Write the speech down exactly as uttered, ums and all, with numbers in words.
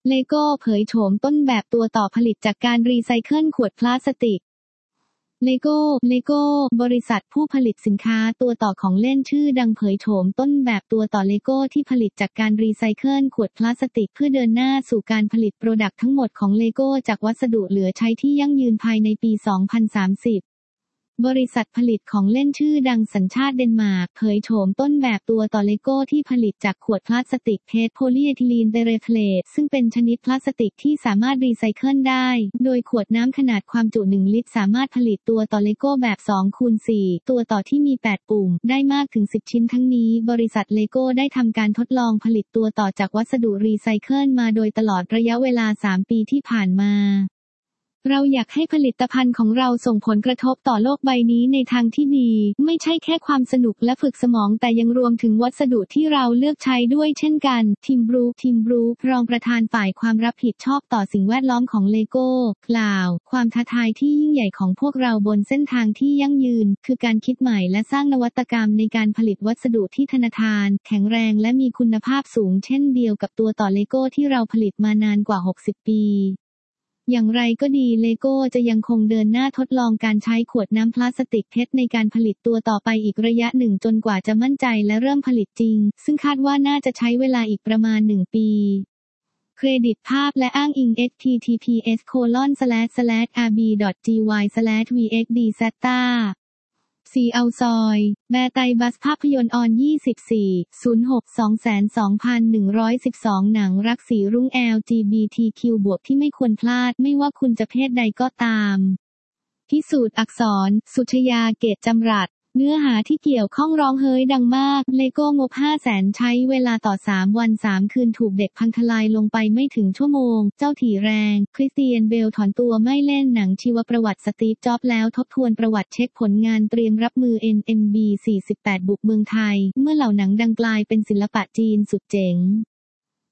เลโก้เผยโฉมต้นแบบตัวต่อผลิตจากการรีไซเคิลขวดพลาสติกเลโก้ เลโก้ บริษัทผู้ผลิตสินค้าตัวต่อของเล่นชื่อดังเผยโฉมต้นแบบตัวต่อเลโก้ที่ผลิตจากการรีไซเคิลขวดพลาสติกเพื่อเดินหน้าสู่การผลิตโปรดักต์ทั้งหมดของเลโก้จากวัสดุเหลือใช้ที่ยั่งยืนภายในปี สองพันสามสิบ บริษัทผลิตของเล่นชื่อดังสัญชาติเดนมาร์กเผยโฉมต้นแบบตัวต่อเลโก้ที่ผลิตจากขวดพลาสติกเพทโพลีเอทิลีนเตเรเทเลตซึ่งเป็นชนิดพลาสติกที่สามารถรีไซเคิลได้โดยขวดน้ำขนาดความจุหนึ่งลิตรสามารถผลิตตัวต่อเลโก้แบบ สองคูณสี่ ตัวต่อที่มีแปดปุ่มได้มากถึงสิบชิ้นทั้งนี้บริษัทเลโก้ได้ทำการทดลองผลิตตัวต่อจากวัสดุรีไซเคิลมาโดยตลอดระยะเวลาสามปีที่ผ่านมาเราอยากให้ผลิตภัณฑ์ของเราส่งผลกระทบต่อโลกใบนี้ในทางที่ดีไม่ใช่แค่ความสนุกและฝึกสมองแต่ยังรวมถึงวัสดุที่เราเลือกใช้ด้วยเช่นกันทิมบรูคทิมบรูครองประธานฝ่ายความรับผิดชอบต่อสิ่งแวดล้อมของเลโก้กล่าวความท้าทายที่ยิ่งใหญ่ของพวกเราบนเส้นทางที่ยั่งยืนคือการคิดใหม่และสร้างนวัตกรรมในการผลิตวัสดุที่ทนทานแข็งแรงและมีคุณภาพสูงเช่นเดียวกับตัวต่อเลโก้ที่เราผลิตมานานกว่าหกสิบปีอย่างไรก็ดีเลโก้จะยังคงเดินหน้าทดลองการใช้ขวดน้ำพลาสติกเพชรในการผลิตตัวต่อไปอีกระยะหนึ่งจนกว่าจะมั่นใจและเริ่มผลิตจริงซึ่งคาดว่าน่าจะใช้เวลาอีกประมาณหนึ่งปีเครดิตภาพและอ้างอิง เอช ที ที พี เอส โคลอน สแลช สแลช อาร์ บี ดอท จี วาย สแลช วี เอ็กซ์ ดี แซต ตาซีเอาซอยแบร์ไตบัสภาพยนตร์ออนยี่สิบสี่ ศูนย์หก สอง สองพันหนึ่งร้อยสิบสองหนังรักสีรุ้ง แอล จี บี ที คิว บวกที่ไม่ควรพลาดไม่ว่าคุณจะเพศใดก็ตามพิสูจน์อักษรสุชยาเกตจำรัดเนื้อหาที่เกี่ยวข้องร้องเฮ้ยดังมากเลโก้งบ ห้าแสน ใช้เวลาต่อสามวันสามคืนถูกเด็กพังทลายลงไปไม่ถึงชั่วโมงเจ้าถี่แรงคริสเตียนเบลถอนตัวไม่เล่นหนังชีวประวัติสตีฟจ็อบส์แล้วทบทวนประวัติเช็คผลงานเตรียมรับมือ เอ็น เอ็ม บี สี่สิบแปด บุกเมืองไทยเมื่อเหล่าหนังดังกลายเป็นศิลปะจีนสุดเจ๋ง